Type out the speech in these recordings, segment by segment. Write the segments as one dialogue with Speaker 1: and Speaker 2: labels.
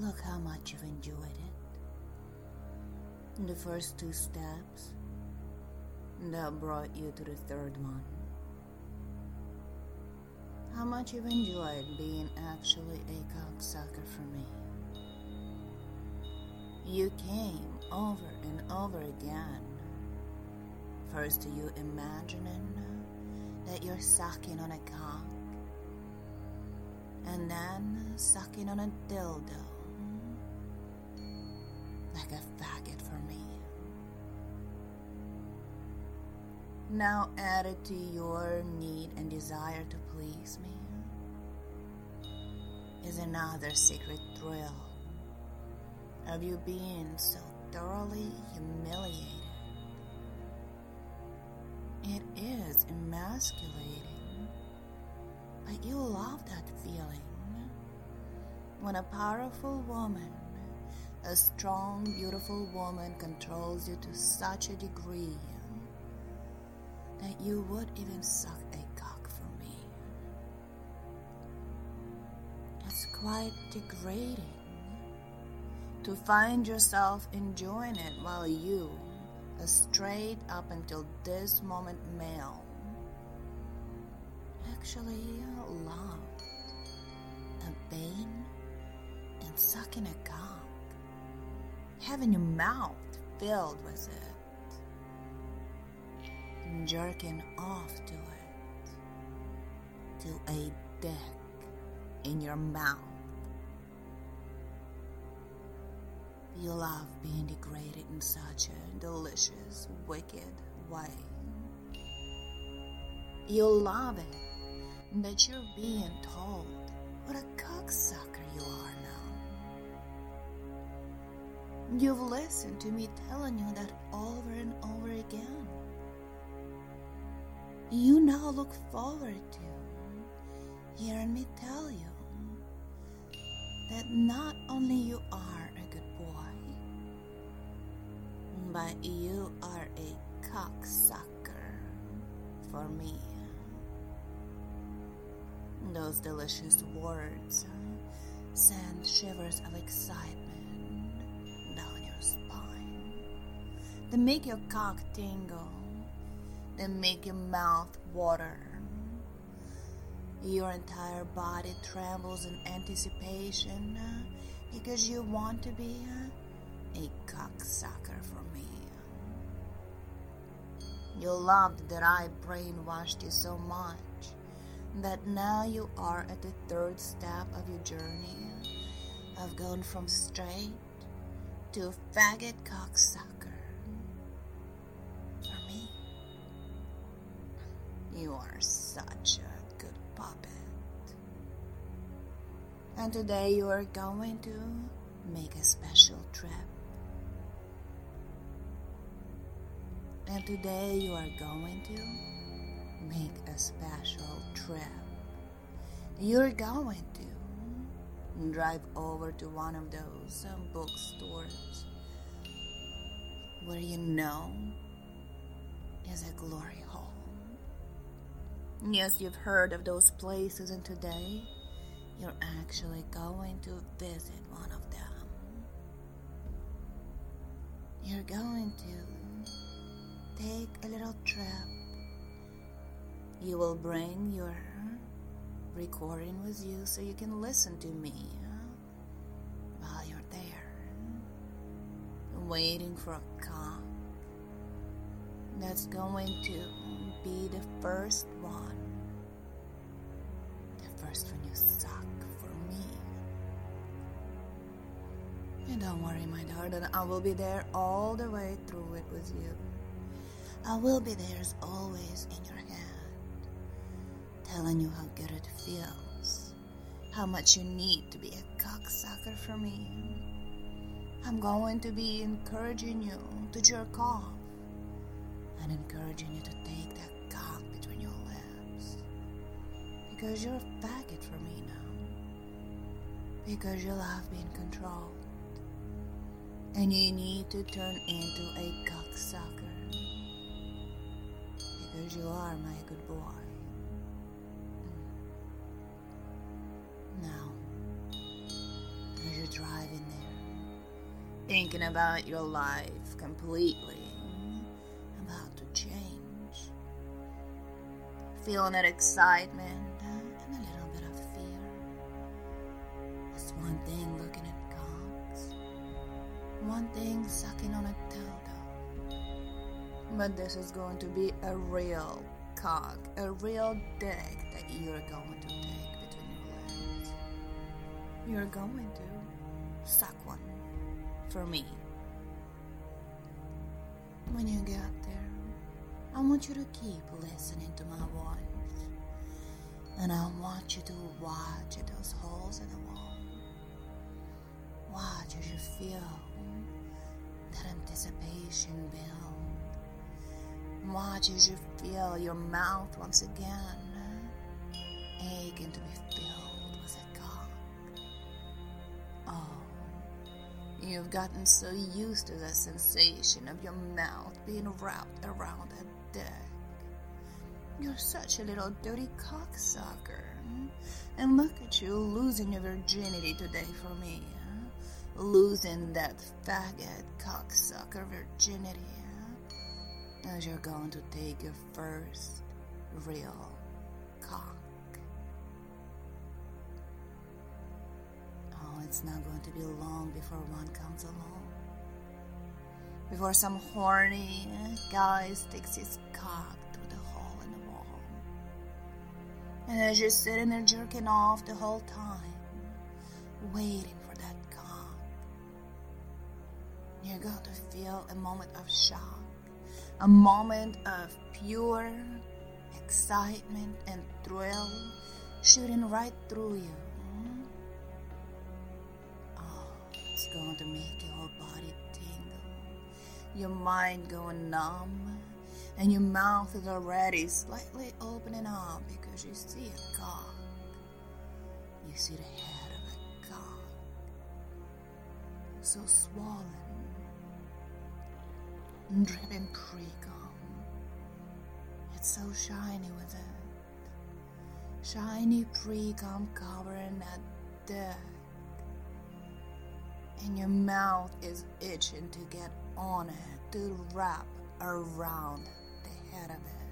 Speaker 1: Look how much you've enjoyed it. The first 2 steps that brought you to the 3rd one. How much you've enjoyed being actually a cocksucker for me. You came over and over again. First to you imagining that you're sucking on a cock, and then sucking on a dildo like a faggot for me. Now added to your need and desire to please me is another secret thrill of you being so thoroughly humiliated. It is emasculating, but you love that feeling when a powerful woman, a strong, beautiful woman controls you to such a degree that you would even suck a cock for me. It's quite degrading to find yourself enjoying it while you, a straight up until this moment male, actually loved a bane and sucking a cock, having your mouth filled with it, and jerking off to it, to a dick in your mouth. You love being degraded in such a delicious, wicked way. You love it that you're being told what a cocksucker you are now. You've listened to me telling you that over and over again. You now look forward to hearing me tell you that not only you are a good boy, but you are a cocksucker for me. Those delicious words send shivers of excitement down your spine. They make your cock tingle. They make your mouth water. Your entire body trembles in anticipation because you want to be a cocksucker for me. You loved that I brainwashed you so much that now you are at the 3rd step of your journey of going from straight to faggot cocksucker for me. You are such a good puppet. And today you are going to make a special trip. And today you are going to make a special trip. You're going to drive over to one of those bookstores where you know is a glory hole. Yes, you've heard of those places, and today you're actually going to visit one of them. You're going to take a little trip. You will bring your recording with you so you can listen to me while you're there, waiting for a cock that's going to be the first one, the first one you suck for me. And don't worry, my darling, I will be there all the way through it with you. I will be there as always in your hand, telling you how good it feels, how much you need to be a cocksucker for me. I'm going to be encouraging you to jerk off and encouraging you to take that cock between your lips, because you're a faggot for me now, because you love being controlled, and you need to turn into a cocksucker, because you are my good boy. Now, as you you're driving there, thinking about your life completely about to change, feeling that excitement and a little bit of fear. It's one thing looking at cocks, one thing sucking on a dildo, but this is going to be a real cock, a real dick that you're going to take between your legs. You're going to suck one for me. When you get there, I want you to keep listening to my voice, and I want you to watch those holes in the wall. Watch as you feel that anticipation build. Watch as you feel your mouth once again aching to be filled with a cock. Oh, you've gotten so used to the sensation of your mouth being wrapped around a dick. You're such a little dirty cocksucker. And look at you losing your virginity today for me. Losing that faggot cocksucker virginity. As you're going to take your first real cock. Oh, it's not going to be long before one comes along. Before some horny guy sticks his cock through the hole in the wall. And as you're sitting there jerking off the whole time, waiting for that cock, you're going to feel a moment of shock. A moment of pure excitement and thrill shooting right through you. Oh, it's going to make your whole body tingle, your mind going numb, and your mouth is already slightly opening up because you see a cock. You see the head of a cock, so swollen, dripping pre-cum. It's so shiny with it. Shiny pre-cum covering that dick. And your mouth is itching to get on it, to wrap around the head of it.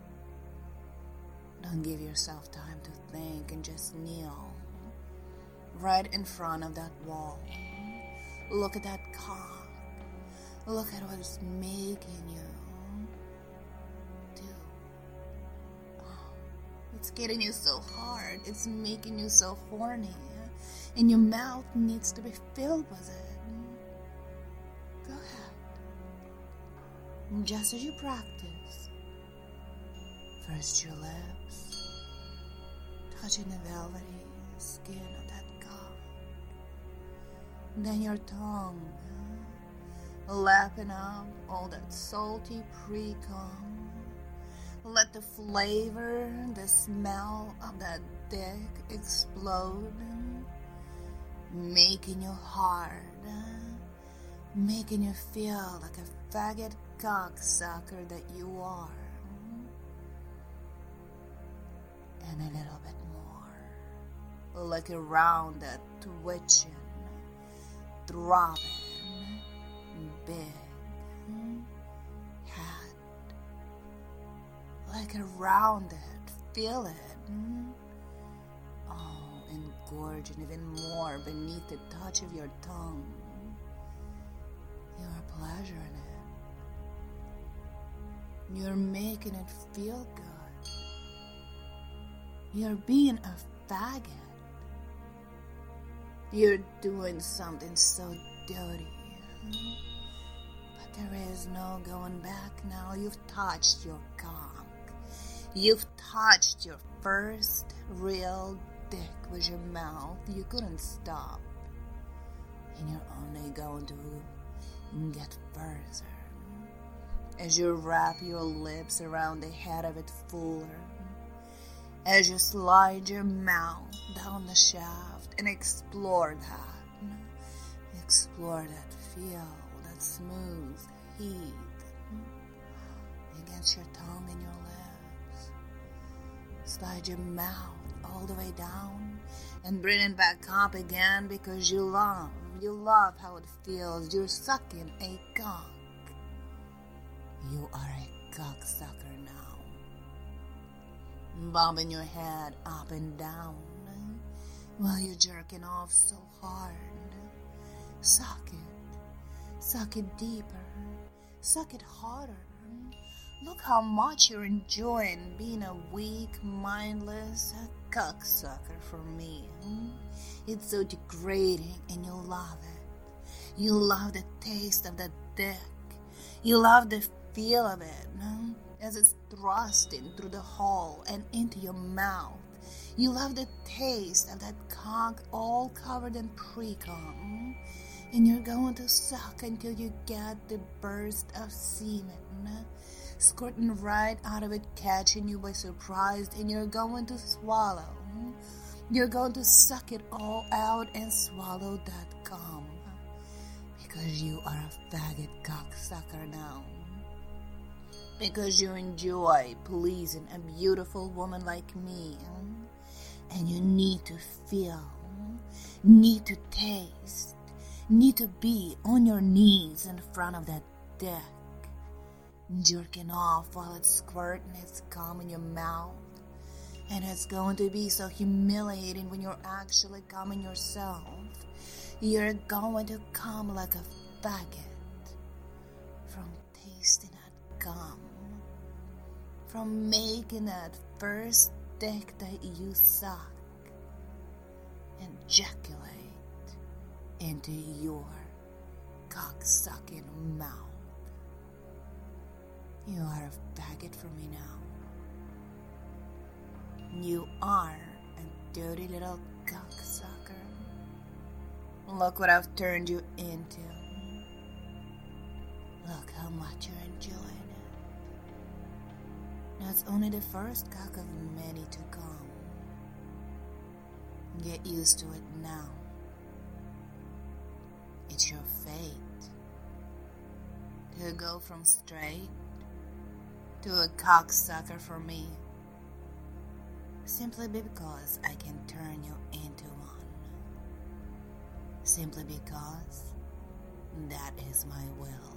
Speaker 1: Don't give yourself time to think and just kneel right in front of that wall. Look at that cock. Look at what it's making you do. Oh, it's getting you so hard. It's making you so horny. And your mouth needs to be filled with it. Go ahead. Just as you practice. First your lips, touching the velvety skin of that cock. Then your tongue, lapping up all that salty pre-cum. Let the flavor, the smell of that dick explode, making you hard, making you feel like a faggot cocksucker that you are. And a little bit more, like around that twitching, throbbing, big head, like around it, feel it. Oh, engorging even more beneath the touch of your tongue. You're pleasuring it. You're making it feel good. You're being a faggot. You're doing something so dirty. But there is no going back now. You've touched your cock. You've touched your first real dick with your mouth. You couldn't stop. And you're only going to get further as you wrap your lips around the head of it fuller. As you slide your mouth down the shaft and explore that. Explore that feel, that smooth heat against your tongue and your lips. Slide your mouth all the way down and bring it back up again because you love how it feels. You're sucking a cock. You are a cocksucker now. Bobbing your head up and down while you're jerking off so hard. Suck it deeper, suck it harder. Look how much you're enjoying being a weak, mindless cocksucker for me. It's so degrading and you love it. You love the taste of that dick. You love the feel of it as it's thrusting through the hole and into your mouth. You love the taste of that cock all covered in pre-cum. And you're going to suck until you get the burst of semen squirting right out of it, catching you by surprise, and you're going to swallow. You're going to suck it all out and swallow that cum. Because you are a faggot cocksucker now. Because you enjoy pleasing a beautiful woman like me. And you need to feel, need to taste, need to be on your knees in front of that dick, jerking off while it's squirting its cum in your mouth. And it's going to be so humiliating when you're actually coming yourself. You're going to come like a faggot from tasting that cum, from making that first dick that you suck and ejaculate into your cocksucking mouth. You are a faggot for me now. You are a dirty little cocksucker. Look what I've turned you into. Look how much you're enjoying it. That's only the first cock of many to come. Get used to it now. It's your fate to go from straight to a cocksucker for me, simply because I can turn you into one. Simply because that is my will.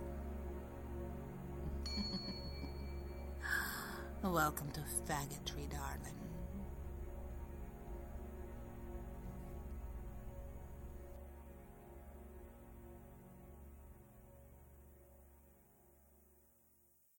Speaker 1: Welcome to faggotry, darling.